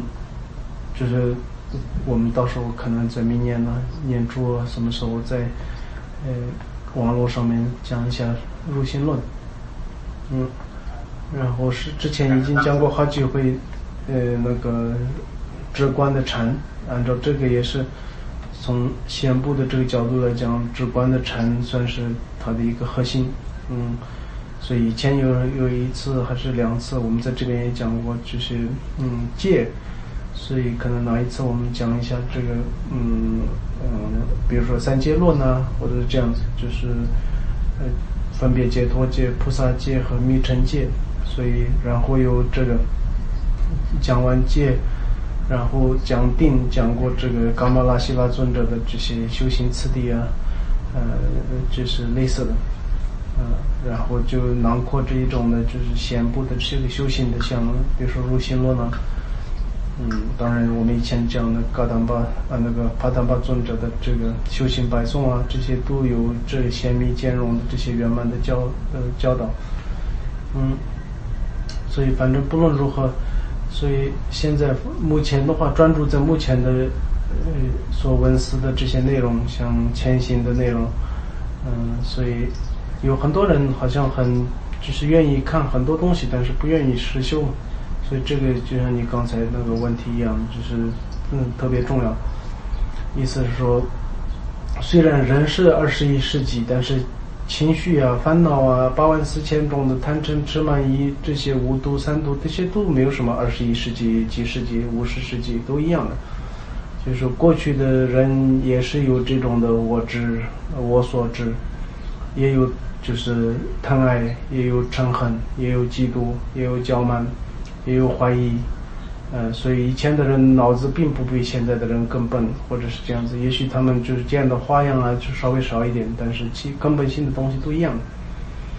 到时候可能在明年呢年初什么时候在网络上面讲一下入心论。然后是之前已经讲过好几回那个止观的禅，按照这个也是从显部的这个角度来讲，止观的禅算是它的一个核心。所以以前有一次还是2次我们在这边也讲过，就是戒，所以可能哪一次我们讲一下这个比如说三戒论啊，或者是这样子，就是分别解脱戒、菩萨戒和密乘戒。所以然后有这个讲完戒，然后讲定，讲过这个伽玛拉希拉尊者的这些修行次第啊，就是类似的，然后就囊括这一种的就是显部的这个修行的，像比如说入心论啊，当然我们以前讲的噶当巴那个帕坦巴尊者的这个修行白颂啊，这些都有这显密兼容的这些圆满的教导。所以反正不论如何，所以现在目前的话专注在目前的所闻思的这些内容，像前行的内容，所以有很多人好像就是愿意看很多东西，但是不愿意实修，所以这个就像你刚才那个问题一样，就是特别重要。意思是说，虽然人是21世纪，但是情绪啊、烦恼啊、84000种的贪嗔痴慢疑，这些五毒三毒，这些都没有什么21世纪、几世纪、50世纪都一样的。就是说过去的人也是有这种的我执、我所知，也有就是贪爱，也有嗔恨，也有嫉妒，也有骄慢，也有怀疑。所以以前的人脑子并不比现在的人更笨，或者是这样子，也许他们就是见的花样啊就稍微少一点，但是其根本性的东西都一样的。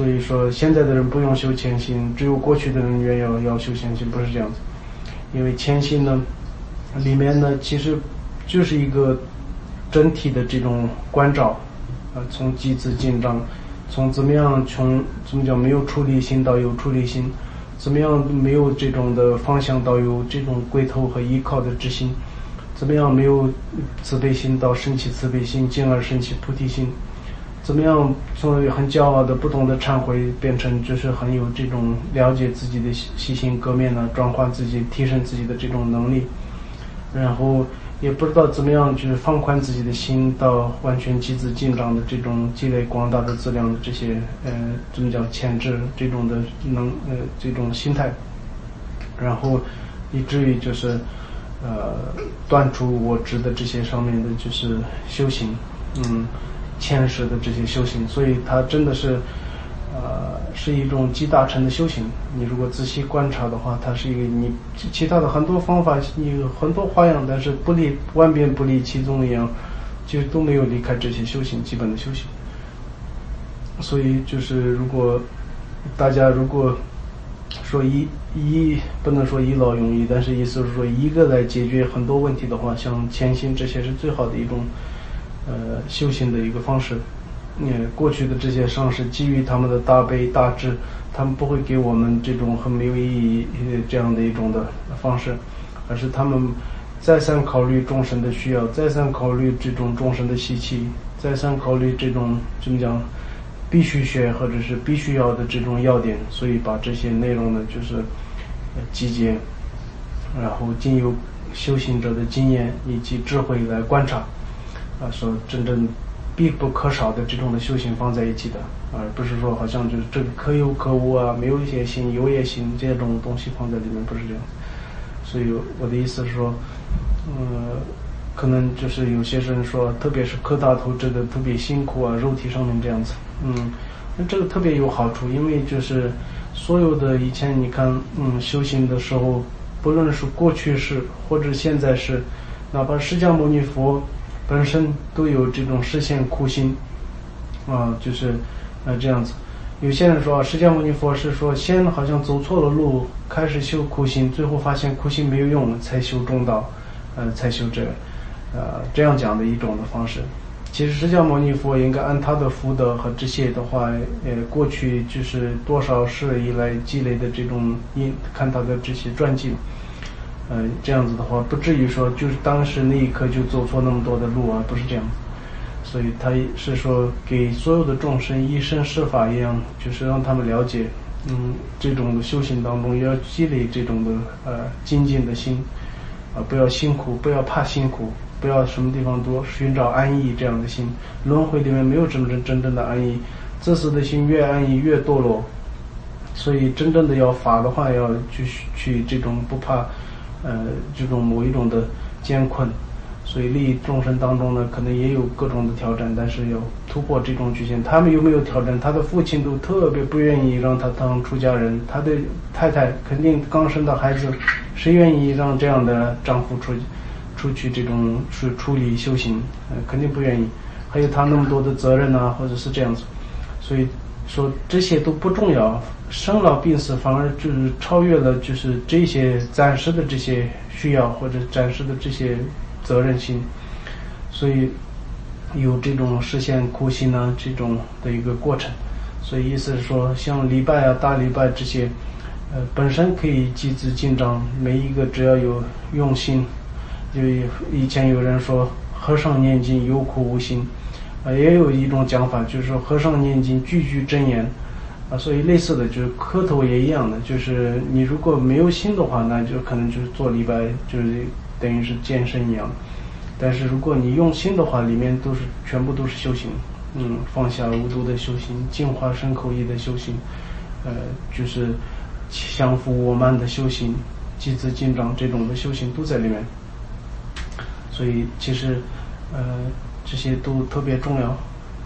所以说现在的人不用修谦心，只有过去的人要修谦心，不是这样子。因为谦心呢里面呢其实就是一个整体的这种关照从积资进账，从怎么样从怎么讲没有出离心到有出离心，怎么样没有这种的方向到有这种归头和依靠的之心，怎么样没有慈悲心到升起慈悲心，进而升起菩提心，怎么样从很骄傲的不懂得忏悔变成就是很有这种了解自己的细心革面呢，转化自己提升自己的这种能力，然后也不知道怎么样就是放宽自己的心到完全积资进账的这种积累广大的资粮的这些怎么讲潜质这种的这种心态，然后以至于就是断除我执的这些上面的就是修行前世的这些修行，所以它真的是是一种集大成的修行。你如果仔细观察的话，它是一个你其他的很多方法你有很多花样，但是不离万变不离其宗一样，就都没有离开这些修行基本的修行。所以就是如果大家如果说不能说一劳永逸，但是意思是说一个来解决很多问题的话，像谦心这些是最好的一种修行的一个方式。过去的这些上师基于他们的大悲大智，他们不会给我们这种很没有意义这样的一种的方式，而是他们再三考虑众生的需要，再三考虑这种众生的习气，再三考虑这种怎么讲必须学或者是必须要的这种要点，所以把这些内容呢就是集结，然后经由修行者的经验以及智慧来观察说真正必不可少的这种的修行放在一起的，而不是说好像就是这个可有可无没有也行有也行这种东西放在里面，不是这样。所以我的意思是说可能就是有些人说特别是磕大头这个特别辛苦肉体上面这样子那这个特别有好处，因为就是所有的以前你看修行的时候，不论是过去式或者现在式，哪怕释迦牟尼佛本身都有这种实现苦心就是这样子。有些人说释迦牟尼佛是说先好像走错了路，开始修苦心，最后发现苦心没有用，才修中道才修这个这样讲的一种的方式。其实释迦牟尼佛应该按他的福德和这些的话过去就是多少世以来积累的这种看他的这些传记这样子的话不至于说就是当时那一刻就走错那么多的路不是这样。所以他是说给所有的众生一生施法一样，就是让他们了解这种的修行当中要积累这种的精进的心不要辛苦，不要怕辛苦，不要什么地方多寻找安逸这样的心。轮回里面没有真正的安逸，自私的心越安逸越堕落。所以真正的要法的话，要去这种不怕这种某一种的艰困。所以利益众生当中呢，可能也有各种的挑战，但是要突破这种局限。他们有没有挑战？他的父亲都特别不愿意让他当出家人，他的太太肯定刚生的孩子，谁愿意让这样的丈夫出去这种去处理修行肯定不愿意。还有他那么多的责任或者是这样子。所以说这些都不重要，生老病死反而就是超越了就是这些暂时的这些需要或者暂时的这些责任心。所以有这种实现苦心这种的一个过程。所以意思是说像礼拜大礼拜这些本身可以积资进账，每一个只要有用心。就以前有人说和尚念经有苦无心也有一种讲法就是说和尚念经句句真言所以类似的就是磕头也一样的，就是你如果没有心的话，那就可能就是做礼拜就是等于是健身一样。但是如果你用心的话，里面全部都是修行放下无度的修行，净化身口意的修行就是降伏我慢的修行，积资进账这种的修行都在里面。所以其实这些都特别重要。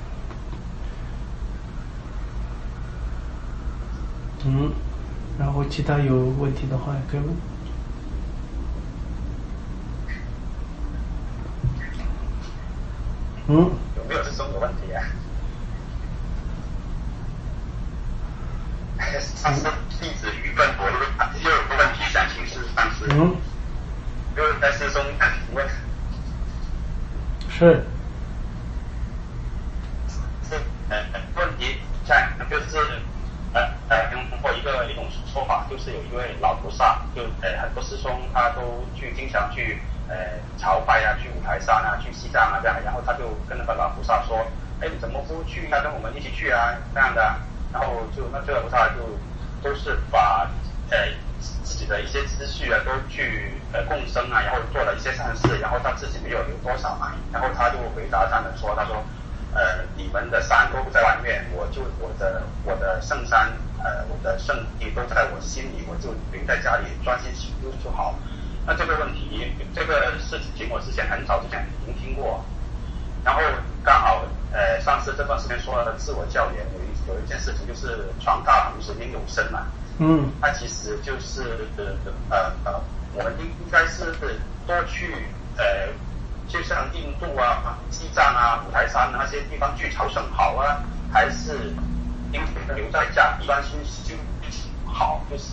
然后其他有问题的话也可以问。 有没有这种问题上次弟子愚笨，我又有个问题想请示上师。就是在师兄问。 是。 问题在就是通过一种说法，就是有一位老菩萨，就很多师兄他都经常去朝拜啊，去五台山啊，去西藏啊这样，然后他就跟那个老菩萨说，你怎么不去跟我们一起去啊这样的，然后那这个菩萨就都是把自己的一些积蓄啊都去共生啊，然后做了一些善事，然后他自己没有留多少嘛，然后他就回答他们说，他说你们的山都在外面，我的圣山我的圣地都在我心里，我就留在家里专心修就好。那这个问题，这个事情我之前很早之前已经听过，然后刚好上次这段时间说了自我教研，有一件事情就是床榻同时应有声嘛。它其实就是我们应该是多去就像印度啊、西藏啊、五台山那些地方去朝圣好啊，还是应该留在家专心修好，就是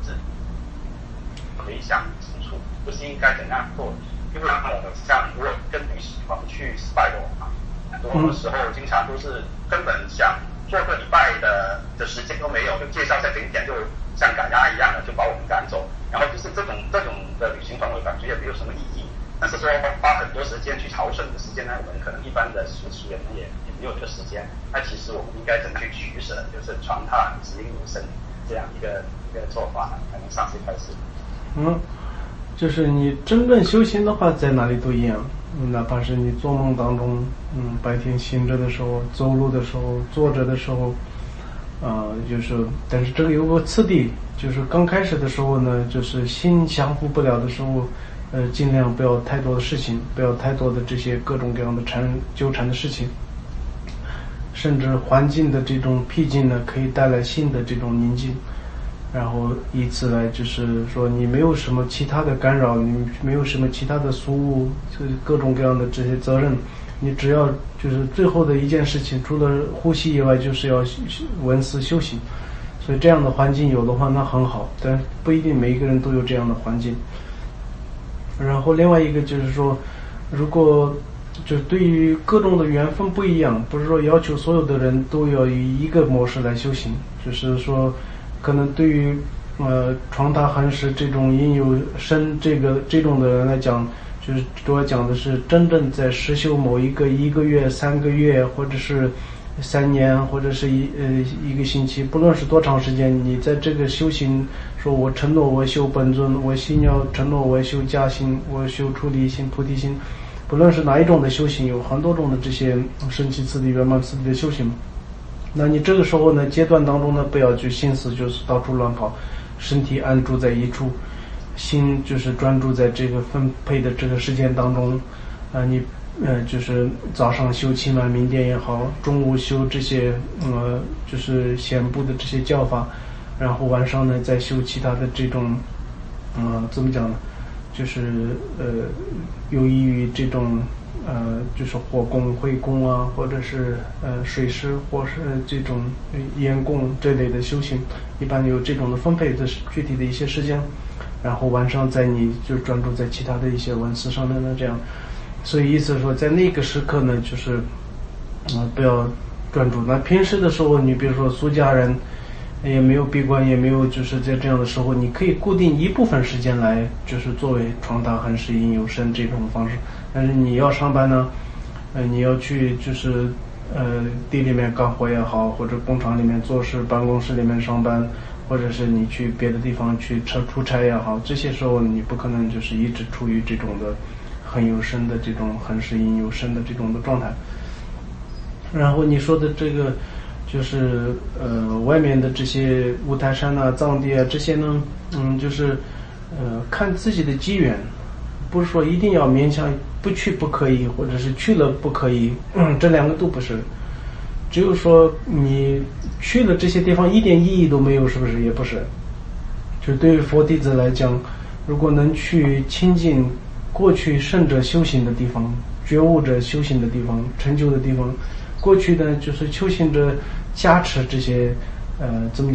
回想清楚，就是应该怎样做。因为像如果跟旅行团去拜我嘛，很多时候经常都是根本想做个礼拜的时间都没有，就介绍在景点就像赶鸭一样的就把我们赶走，然后就是这种的旅行团我感觉也没有什么意义。但是说花很多时间去朝圣的时间呢，我们可能一般的俗人也没有这个时间。那其实我们应该怎么去取舍，就是床榻只应有声这样一个做法，可能上次开始。 就是你真正修行的话，在哪里都一样，哪怕是你做梦当中，白天醒着的时候，走路的时候，坐着的时候，就是，但是这个有个次第，就是刚开始的时候呢，就是心降服不了的时候。尽量不要太多的事情，不要太多的这些各种各样的纠缠的事情，甚至环境的这种僻静呢，可以带来新的这种宁静，然后以此来就是说你没有什么其他的干扰，你没有什么其他的俗务，各种各样的这些责任，你只要就是最后的一件事情，除了呼吸以外，就是要闻思修行。所以这样的环境有的话那很好，但不一定每一个人都有这样的环境。然后另外一个就是说，如果就对于各种的缘分不一样，不是说要求所有的人都要以一个模式来修行，就是说可能对于床榻寒食这种应有身这种的人来讲，就是主要讲的是真正在实修某一个月、3个月，或者是3年，或者是一个星期，不论是多长时间，你在这个修行，说我承诺我修本尊，我信要承诺我修加心，我修出离心、菩提心，不论是哪一种的修行，有很多种的这些升起次第、圆满次第的修行。那你这个时候呢，阶段当中呢，不要去心思就是到处乱跑，身体安住在一处，心就是专注在这个分配的这个时间当中，你就是早上修7满明殿也好，中午修这些就是显部的这些教法，然后晚上呢再修其他的这种怎么讲呢，就是有益于这种就是火供、灰供啊，或者是水施，或是这种烟供这类的修行，一般有这种的分配的具体的一些时间，然后晚上你就专注在其他的一些文思上面呢，这样。所以意思说在那个时刻呢，就是不要专注。那平时的时候，你比如说俗家人也没有闭关，也没有就是在这样的时候，你可以固定一部分时间来就是作为床榻寒食应有身这种方式。但是你要上班呢，你要去就是地里面干活也好，或者工厂里面做事，办公室里面上班，或者是你去别的地方去出差也好，这些时候你不可能就是一直处于这种的很有身的这种寒食应有身的这种的状态。然后你说的这个就是外面的这些五台山啊、藏地啊这些呢，就是看自己的机缘，不是说一定要勉强不去不可以，或者是去了不可以，这两个都不是。只有说你去了这些地方一点意义都没有，是不是？也不是。就对于佛弟子来讲，如果能去亲近过去圣者修行的地方，觉悟者修行的地方，成就的地方，过去呢就是修行者加持这些怎么讲，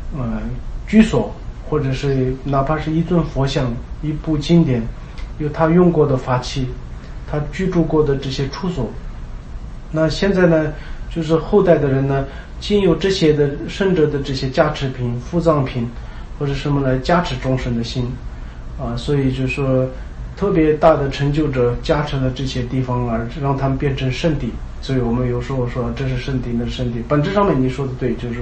居所，或者是哪怕是一尊佛像、一部经典，有他用过的法器，他居住过的这些处所。那现在呢，就是后代的人呢，经由这些的圣者的这些加持品、附葬品或者什么来加持众生的心所以就是说特别大的成就者加持了这些地方，而让他们变成圣地。所以我们有时候说这是圣地，那是圣地。本质上面你说的对，就是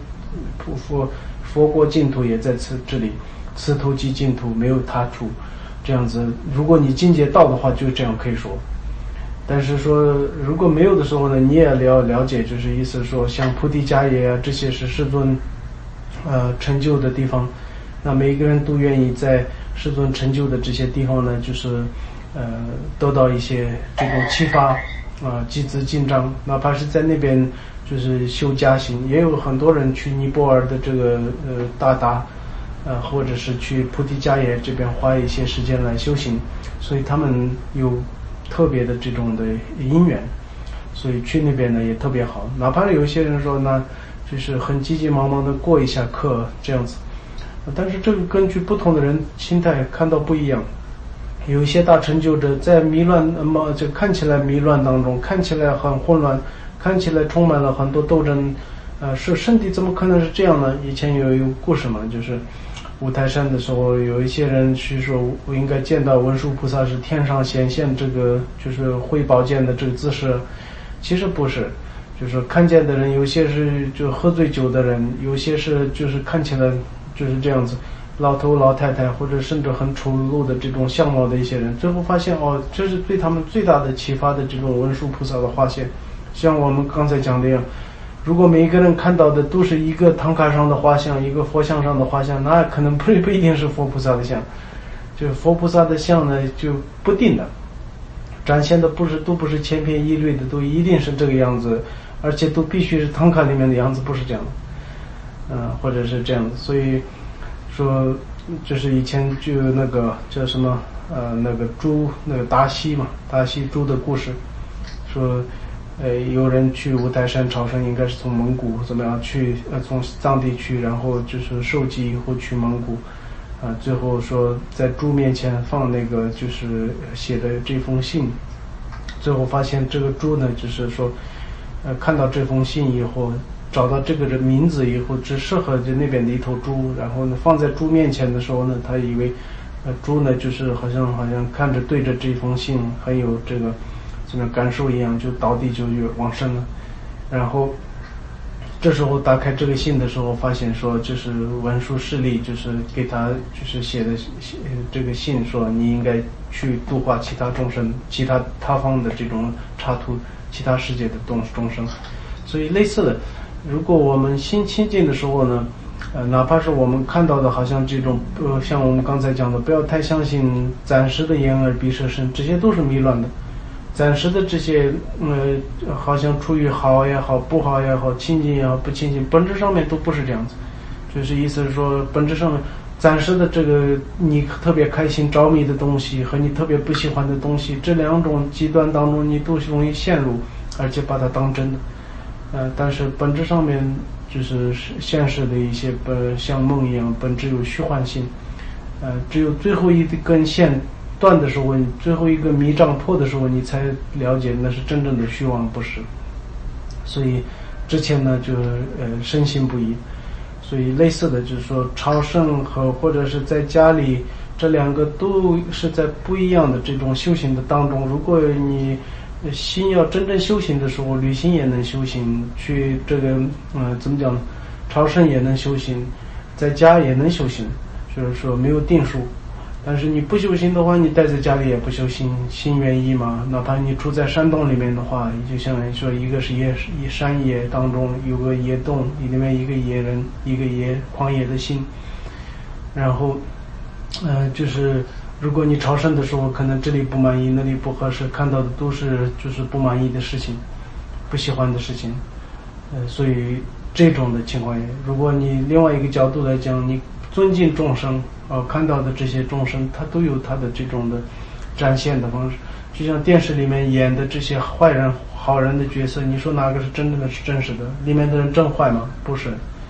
佛国净土也在这里，此土即净土，没有他处。这样子，如果你境界到的话，就这样可以说。但是说如果没有的时候呢，你也要了解，就是意思说像菩提迦耶啊，这些是世尊成就的地方。那每一个人都愿意在世尊成就的这些地方呢，就是得到一些这种启发积资进章，哪怕是在那边就是修加行，也有很多人去尼泊尔的这个大达或者是去菩提迦耶这边花一些时间来修行，所以他们有特别的这种的因缘，所以去那边呢也特别好。哪怕有一些人说呢，就是很急急忙忙的过一下课这样子，但是这个根据不同的人心态看到不一样。有一些大成就者在迷乱就看起来迷乱当中，看起来很混乱，看起来充满了很多斗争，是圣地怎么可能是这样呢？以前有一个故事嘛，就是五台山的时候，有一些人去说我应该见到文殊菩萨是天上显现这个就是挥宝剑的这个姿势，其实不是，就是看见的人有些是就喝醉酒的人，有些是就是看起来就是这样子老头老太太，或者甚至很丑陋的这种相貌的一些人，最后发现这是对他们最大的启发的这种文殊菩萨的画像。像我们刚才讲的样，如果每一个人看到的都是一个唐卡上的画像，一个佛像上的画像，那可能不一定是佛菩萨的像。就佛菩萨的像呢，就不定的展现的都不是千篇一律的，都一定是这个样子，而且都必须是唐卡里面的样子，不是这样的或者是这样子。所以说就是以前就那个叫什么那个猪，那个达西嘛，达西猪的故事，说有人去五台山朝圣，应该是从蒙古怎么样去从藏地去，然后就是受集以后去蒙古最后说在猪面前放那个就是写的这封信，最后发现这个猪呢，就是说看到这封信以后，找到这个人名字以后，只适合就那边的一头猪，然后呢放在猪面前的时候呢，他以为猪呢就是好像看着对着这封信很有这个怎么感受一样，就倒地就往生了。然后这时候打开这个信的时候，发现说就是文殊师利就是给他就是写的这个信，说你应该去度化其他众生，其他他方的这种插图其他世界的众生。所以类似的，如果我们心清净的时候呢，哪怕是我们看到的好像这种像我们刚才讲的，不要太相信暂时的眼耳鼻舌身，这些都是迷乱的。暂时的这些好像出于好也好不好也好，清净也好不清净，本质上面都不是这样子。就是意思是说本质上面暂时的这个你特别开心着迷的东西和你特别不喜欢的东西，这两种极端当中你都容易陷入，而且把它当真的但是本质上面就是现实的一些像梦一样，本质有虚幻性只有最后一根线断的时候，你最后一个迷障破的时候，你才了解那是真正的虚妄，不是。所以之前呢就深信不疑。所以类似的就是说朝圣或者是在家里，这两个都是在不一样的这种修行的当中。如果你心要真正修行的时候，旅行也能修行，去这个怎么讲，朝圣也能修行，在家也能修行，就是说没有定数。但是你不修行的话，你待在家里也不修行，心猿意马。哪怕你住在山洞里面的话，就像说一个是山野当中有个野洞，里面一个野人，一个狂野的心。然后就是如果你朝圣的时候，可能这里不满意，那里不合适，看到的都是就是不满意的事情，不喜欢的事情。所以这种的情况下，如果你另外一个角度来讲，你尊敬众生看到的这些众生，他都有他的这种的展现的方式。就像电视里面演的这些坏人好人的角色，你说哪个是真正的是真实的？里面的人真坏吗？不是，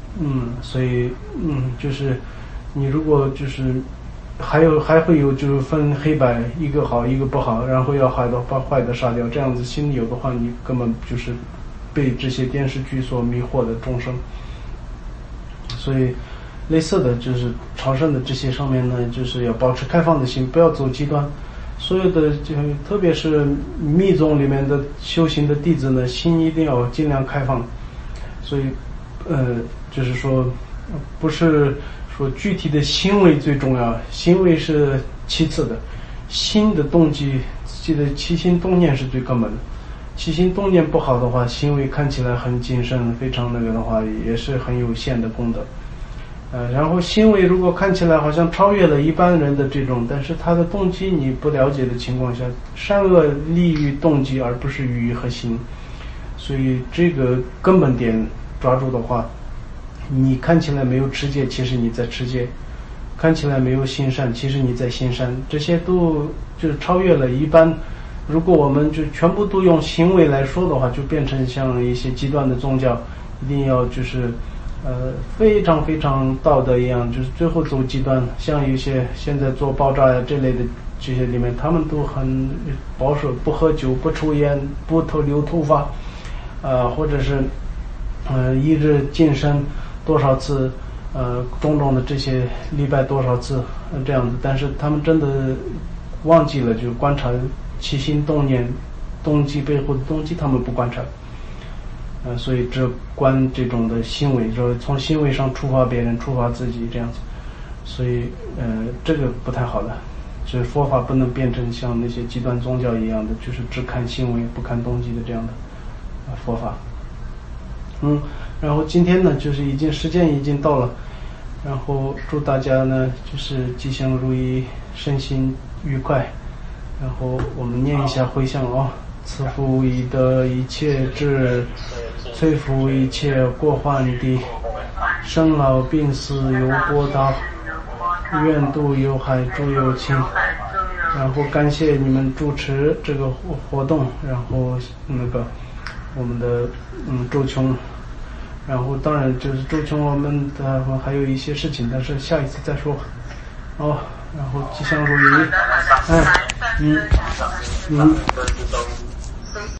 所以就是你如果就是还会有就是分黑白，一个好一个不好，然后要把坏的杀掉，这样子心里有的话，你根本就是被这些电视剧所迷惑的众生。所以类似的就是朝圣的这些上面呢，就是要保持开放的心，不要走极端。所有的就特别是密宗里面的修行的弟子呢，心一定要尽量开放。所以就是说不是说具体的行为最重要，行为是其次的，心的动机，记得起心动念是最根本的。起心动念不好的话，行为看起来很谨慎，非常那个的话，也是很有限的功德。然后行为如果看起来好像超越了一般人的这种，但是他的动机你不了解的情况下，善恶利于动机而不是语和行。所以这个根本点抓住的话，你看起来没有持戒，其实你在持戒；看起来没有行善，其实你在行善。这些都就超越了一般。如果我们就全部都用行为来说的话，就变成像一些极端的宗教，一定要就是非常非常道德一样，就是最后走极端。像一些现在做爆炸呀这类的这些里面，他们都很保守，不喝酒，不抽烟，不留头发，或者是一日净身多少次，种种的这些礼拜多少次，这样子。但是他们真的忘记了就观察起心动念，动机背后的动机他们不观察。所以这观这种的行为，说从行为上触发别人，触发自己这样子。所以这个不太好的。所以佛法不能变成像那些极端宗教一样的，就是只看行为不看动机的这样的佛法。然后今天呢，就是时间已经到了，然后祝大家呢就是吉祥如意，身心愉快。然后我们念一下回向慈福以德一切智，摧伏一切过患地，生老病死有波达，愿度有海诸有情。然后感谢你们主持这个活动，然后那个我们的周琼，然后当然就是周琼我们的还有一些事情，但是下一次再说。然后吉祥如意。